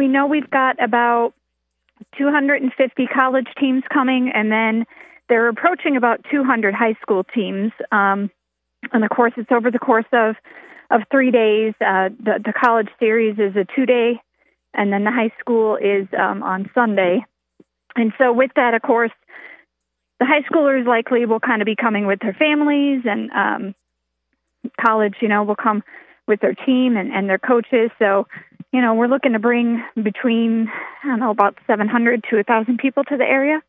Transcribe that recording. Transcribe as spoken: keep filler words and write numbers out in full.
we know we've got about two hundred fifty college teams coming, and then they're approaching about two hundred high school teams. Um, and of course, it's over the course of, of three days. Uh, the, the college series is a two-day, and then the high school is um, on Sunday. And so with that, of course, the high schoolers likely will kind of be coming with their families, and um, college, you know, will come with their team and, and their coaches. So, you know, we're looking to bring between, I don't know, about seven hundred to one thousand people to the area.